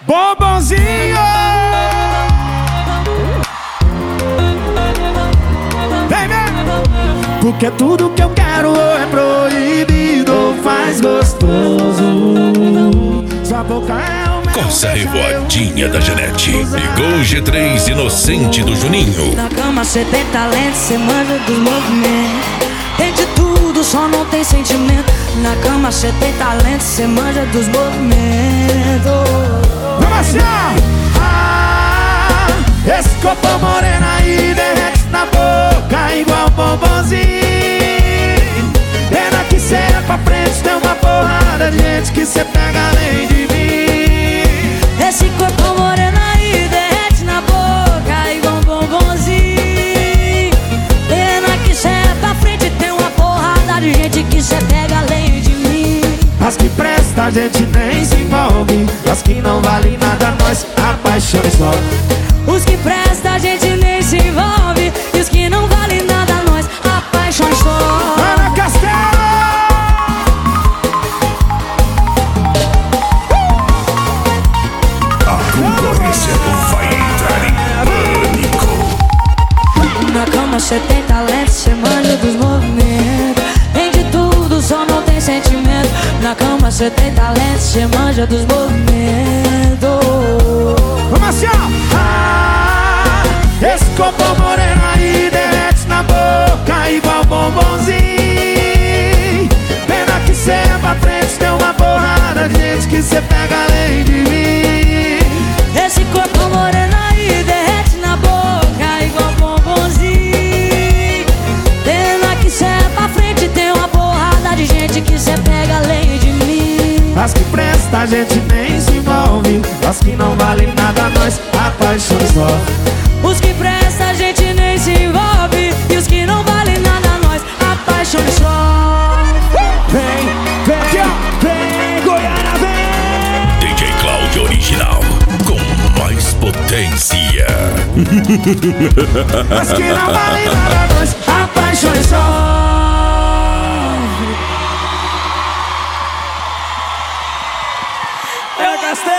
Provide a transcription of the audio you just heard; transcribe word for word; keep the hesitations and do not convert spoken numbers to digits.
Bombonzinho. Vem, vem. Porque tudo que eu quero é proibido ou faz gostoso. Sua boca é o meu. Coça revoadinha da Janete e Gol G três inocente do Juninho. Na cama cê tem talento, cê manja dos movimentos. Tem de tudo, só não tem sentimento. Na cama cê tem talento, cê manja dos movimentos. Vamos assim, ó. Ah, esse corpo moreno aí derrete na boca igual bombonzinho. Pena que cê é pra frente, tem uma porrada de gente que cê pega além de mim. Esse corpo moreno aí derrete na boca igual bombonzinho. Pena que cê é pra frente, tem uma porrada de gente que cê pega além de mim. As que presta a gente nem se envolve, as que não valem nada nós apaixonamos só. Os que presta a gente nem se envolve, e os que não valem nada nós apaixonamos só. Ana Castelo! A concorrência vai entrar em pânico. Na cama cê tem talento, cê manja dos movimentos. Tem de tudo, só não tem sentimento. Na cama cê tem talento, cê manja dos movimentos. Vamos assim, ó. Ah, esse corpo moreno aí derrete na boca igual bombonzinho. Pena que cê é pra frente, tem uma porrada de gente que cê pega além de mim. Esse corpo moreno aí derrete na boca igual bombonzinho. Pena que cê é pra frente, tem uma porrada de gente que cê pega além de mim. As que presta a gente nem se envolve, as que não valem nada nós apaixonamos só. Os que presta a gente nem se envolve, e os que não valem nada nós apaixonamos só. Vem, vem aqui, ó. Vem, Goiânia, vem. D J Cláudio original com mais potência. As que não valem nada nós